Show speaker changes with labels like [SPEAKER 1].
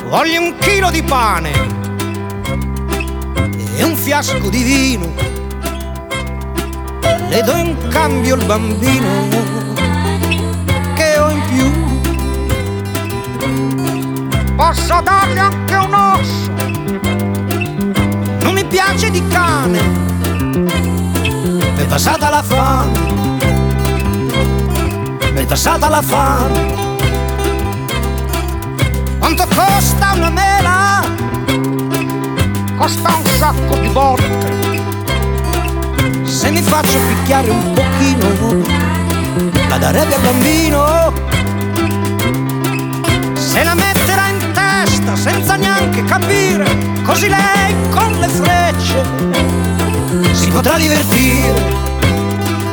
[SPEAKER 1] voglio un chilo di pane e un fiasco di vino, le do in cambio il bambino che ho in più. Posso dargli anche un osso, non mi piace di cane, m'è passata la fame, m'è passata la fame. Quanto costa una mela? Costa un sacco di volte. Se mi faccio picchiare un pochino, la darebbe al bambino. Se la metterà in testa senza neanche capire, così lei con le frecce si potrà divertire.